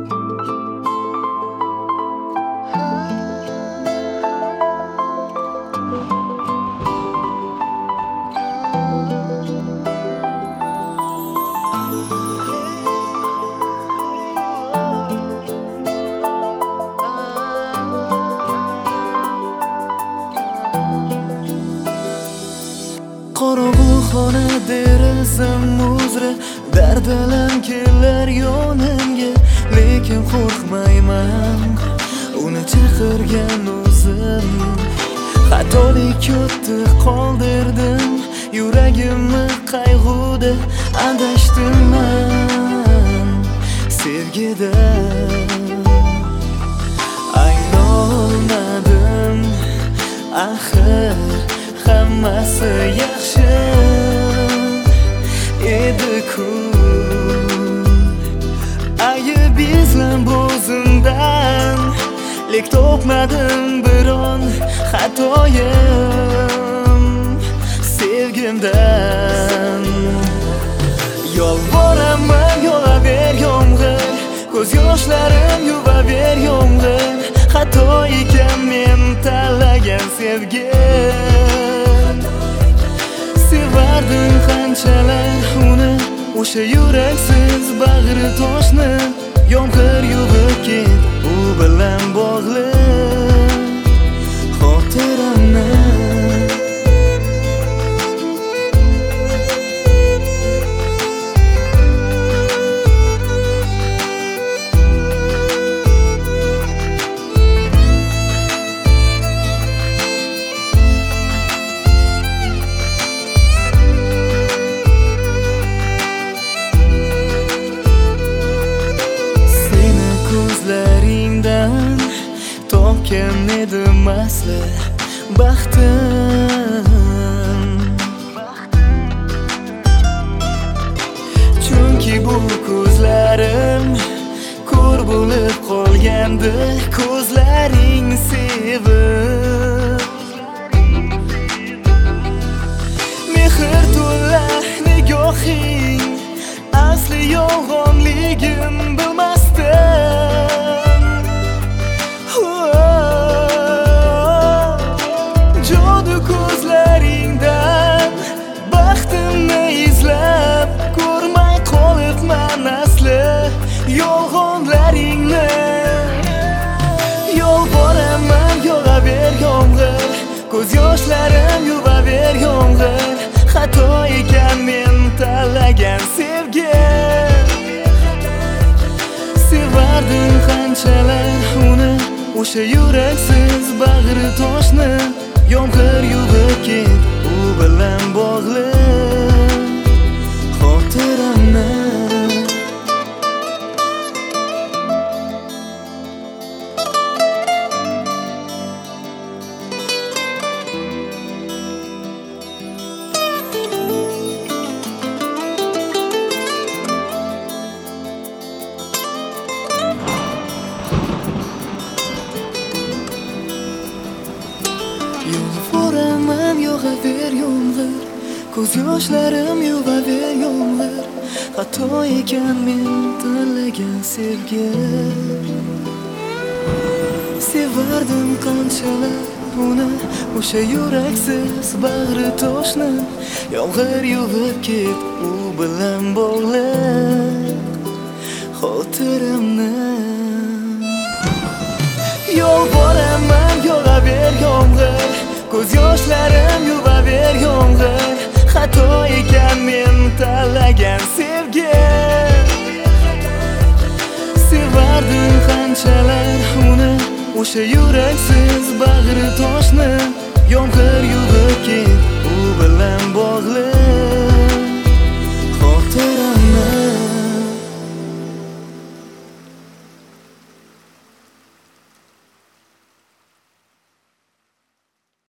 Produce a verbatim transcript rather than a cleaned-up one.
Qorong'u xona derazam uzra dardalam kelar yonimga, lekin qo'rqmayman uni chaqirgan o'zim. Xatolik ko'tdi qoldirdim, yuragimni qayg'uda adashdim men sevgida. Anglolmadim axir hammasi yaxshi edi-ku. Ayib izlam o'zimdan, lek topmadim biron xatoyim sevgimdan. Yolvoraman yo'laver yomg'ir, ko'z yoshlarim yuvaver yomg'ir. Xato ekan men tanlagan sevgi. Sevardim qanchalar uni, o'sha yuraksiz bag'ri toshni. Yomg'ir yuvib ket, u bilan bog'liq xotiramni. Ko'zlaringdan topgan edim asli baxtim, chunki bu ko'zlarim ko'r bo'lib qolgandi ko'zlaring sevib. Mehr to'la nigohing asli yolg'onligim bilmasdim. Jodu ko'zlaringdan baxtimni izlab ko'rmay qolibman asli yolg'onlaringni. Yolvoraman yog'aver yomg'ir, ko'z yoshlarim yuvaver yomg'ir. Xato ekan men tanlagan sevgi. Sevardim qanchalar uni, o'sha yuraksiz bag'ri toshni. Yomg'ir yuvib ket, u bilan bog'liq xotiramni. Yolvoraman yog'aver yomg'ir, ko'z yoshlarim yuvaver yomg'ir. Xato ekan men tanlagan sevgi. Sevardim qanchalar uni, o'sha yuraksiz bag'ri toshni. Yomg'ir yuvib ket, u bilan bog'liq xotiramni. Yolvoraman yog'aver yomg'ir, ko'z yoshlarim yuvaver yomg'ir. Xato ekan men tanlagan sevgi. Sevardim qanchalar uni, o'sha yuraksiz bag'ri toshni. Yomg'ir yuvib ket, u bilan bog'liq